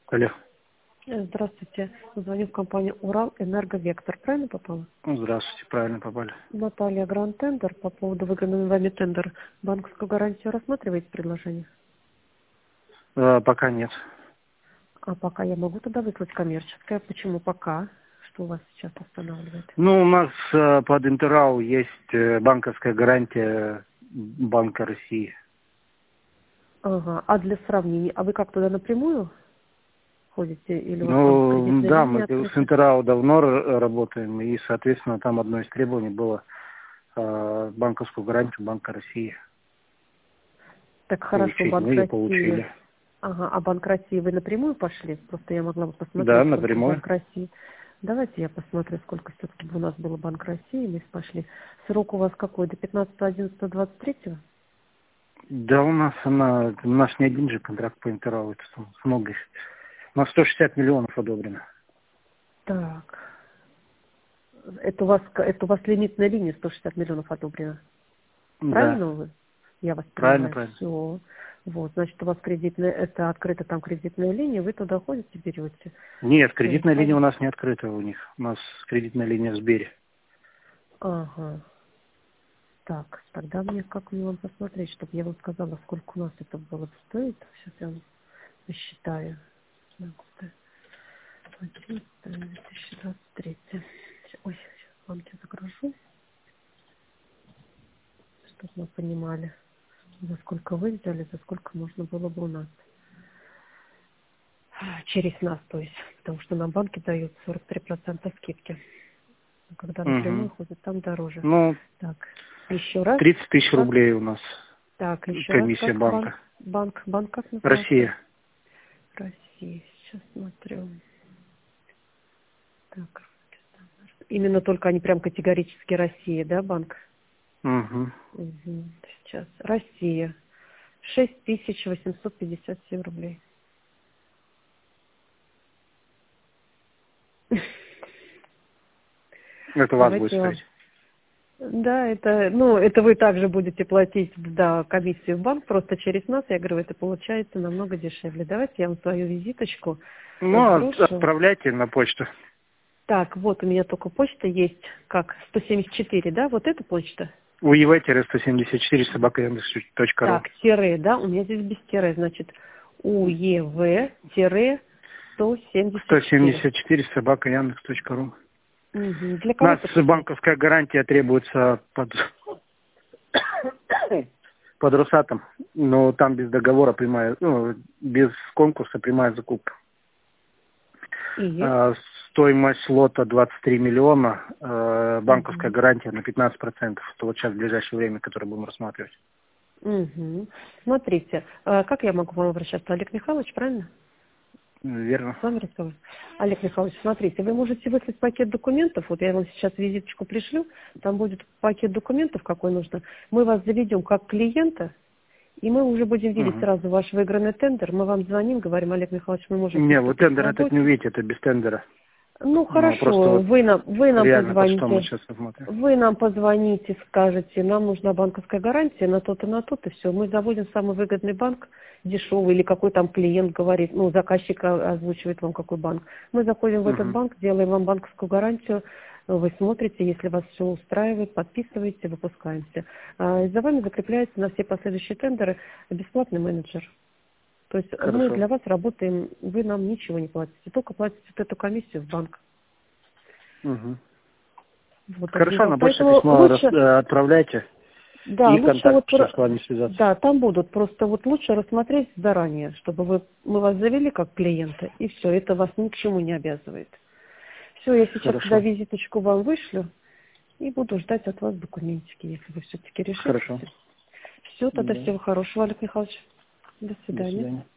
Алло. Здравствуйте. Звоню в компанию «Урал Энерговектор». Правильно попала? Здравствуйте, правильно попали. Наталья, Гранд Тендер. По поводу выигранного вами тендер. Банковскую гарантию рассматриваете предложение? Пока нет. А пока я могу тогда выслать коммерческое. Почему пока? Что у вас сейчас останавливает? Ну, у нас под Интеррау есть банковская гарантия Банка России. Ага. А для сравнения, а вы как туда напрямую ходите? Или у вас там Ну, кредитная да, мы линия с открыта? Интеррау давно работаем, и, соответственно, там одно из требований было банковскую гарантию Банка России Так хорошо, получить. Мы Банк ее России. получили. Ага, а Банк России вы напрямую пошли? Просто я могла бы Да, посмотреть, сколько напрямую. Банк России. Давайте я посмотрю, сколько все-таки бы у нас было Банк России, мы пошли. Срок у вас какой? До 15.11.23? Да, у нас не один же контракт по Интеррау, это там много их. У нас 160 миллионов одобрено. Так. Это у вас лимитная линия 160 миллионов одобрена. Да, Правильно вы? Я вас правильно, понимаю. правильно. Все. Вот, значит, у вас кредитная, это открыта там кредитная линия, вы туда ходите, берете. Нет, Все, кредитная линия у нас не открыта у них. У нас кредитная линия в Сбере. Ага. Так, тогда мне как мне вам посмотреть, чтобы я вам сказала, сколько у нас это было бы стоить. Сейчас я вам посчитаю. 2023. Ой, сейчас вам тебе загружу, чтобы мы понимали, за сколько вы взяли, за сколько можно было бы у нас. Через нас, то есть. Потому что на банке дают 43% скидки. А когда напрямую Угу. ходят, там дороже. Ну, Так, еще раз. 30 тысяч Как? рублей у нас Так, еще раз, комиссия как банк? банка. Банк как назывался? Россия. Россия. Сейчас смотрю. Так, именно только они прям категорически Россия, да, банк? Угу. Угу. Сейчас. Россия. 6857 рублей. Это у вас будет Давайте я вам. стоить. Да, это вы также будете платить, да, комиссию в банк, просто через нас, я говорю, это получается намного дешевле. Давайте я вам свою визиточку Ну, сброшу. отправляйте на почту. Так, вот у меня только почта есть, как 174, да, вот эта почта. uev-174 собака.ру. Так, тире, да, у меня здесь без тире, значит, uev-174. 174 собака.ру. Для У кого нас посылать? банковская гарантия требуется под Росатом, но там без договора прямая, без конкурса прямая закупка. И? Стоимость лота 23 миллиона, банковская Угу. гарантия на 15%. Это вот сейчас в ближайшее время, которое будем рассматривать. Угу. Смотрите, как я могу к вам обращаться? Олег Михайлович, правильно? Верно. С вами разговариваю. Олег Михайлович, смотрите, вы можете выслать пакет документов, вот я вам сейчас визиточку пришлю, там будет пакет документов, какой нужно. Мы вас заведем как клиента, и мы уже будем видеть Угу. сразу ваш выигранный тендер. Мы вам звоним, говорим, Олег Михайлович, мы можем Не, вот приступить к тендер этот не работе. увидите, это без тендера. Ну, Ну, просто хорошо, вот вы нам реально под что мы позвоните. сейчас смотрим. Вы нам позвоните, скажете, нам нужна банковская гарантия на то-то, и все. Мы заводим самый выгодный банк, дешевый, или какой там клиент говорит, ну, заказчик озвучивает вам какой банк. Мы заходим в этот Угу. банк, делаем вам банковскую гарантию, вы смотрите, если вас все устраивает, подписываете, выпускаемся. За вами закрепляется на все последующие тендеры бесплатный менеджер. То есть мы Хорошо. для вас работаем, вы нам ничего не платите, только платите вот эту комиссию в банк. Угу. Вот таким Хорошо, вот. на почту Поэтому письмо лучше, отправляйте да, и лучше контакт, вот, чтобы с вами связаться. да, там будут, просто вот лучше рассмотреть заранее, чтобы мы вас завели как клиента, и все, это вас ни к чему не обязывает. Все, я сейчас туда Хорошо. визиточку вам вышлю и буду ждать от вас документики, если вы все-таки решитесь. Хорошо. Все, тогда Да. всего хорошего, Олег Михайлович. До До свидания. свидания.